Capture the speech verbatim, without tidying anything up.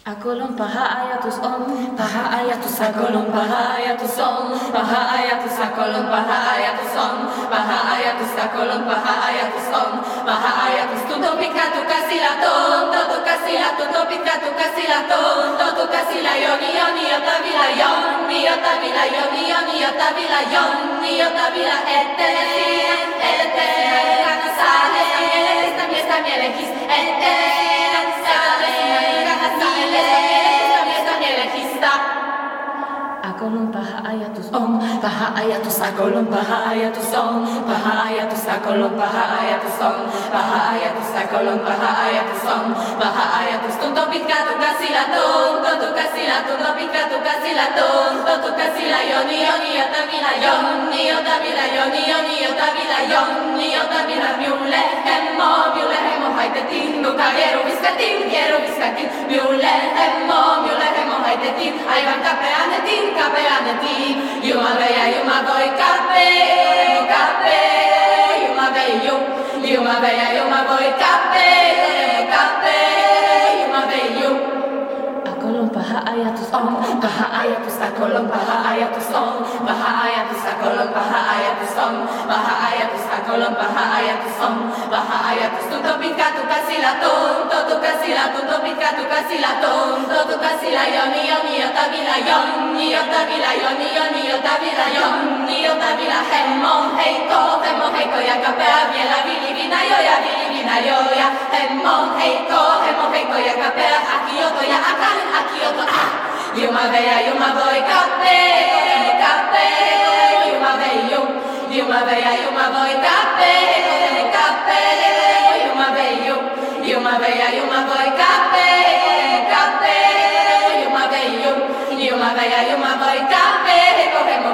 Akolon paha ajatus on, paha ajatus, akolon paha ajatus on, paha ajatus, akolon paha ajatus on, paha ajatus, akolon paha ajatus on, paha ajatus, tuntuu pitkä tukka sillä ton, totukka sillä, tuntuu pitkä tukka sillä ton, totukka sillä joni, joni, jota vielä jonni, jota vielä joni, joni, jota vielä jonni, jota vielä eteen, eteen, saaleista mielestä, miestä mielekis, eteen. Akolon paha ajatus on, paha ajatus, akolon paha ajatus on, paha ajatus, akolon paha ajatus on, paha ajatus, akolon paha ajatus on, paha ajatus, tuntuu pitkä tukka sillä ton, totukka sillä, tuntuu pitkä tukka sillä ton, totukka sillä joni, joni, jota vielä jonni, jota vielä joni, joni, jota vielä jonni, jota vielä miulle hemmo, miulle hemmo haitettiin, nuka kieru viskatin, kieru viskatin, miulle hemmo, miulle hemmo haitettiin, aivan kapeanetin, kapeanetin, Juma veja, Juma voi kapee, kapee, Juma vei, Jum, Juma veja, Juma voi kapee, kapee, Juma vei, Jum. Akolon paha ajatus on, paha ajatus, akolon paha ajatus on, paha ajatus, akolon paha ajatus on, paha ajatus, akolon paha ajatus on, paha ajatus, tuntuu pitkä tukka sillä ton, totukka sillä, tuntuu pitkä tukka sillä ton, totukka sillä joni, joni, jota vielä jonni, jota vielä joni, joni, jota vielä jonni, jota vielä hemmon heikko, hemmon heikko ja kapea vielä vilivinä jo ja vilivinä jo ja hemmon heikko, hemmon heikko ja kapea akioto ja akanen akioto ah. Juma veja, Juma voi kapee, kapee, Juma vei, Jum, Juma veja, Juma voi kapee, kapee, Juma vei, Jum, Juma veja, Juma voi kapee, kapee, Juma vei, Jum, Juma veja, Juma voi kapee, kohemo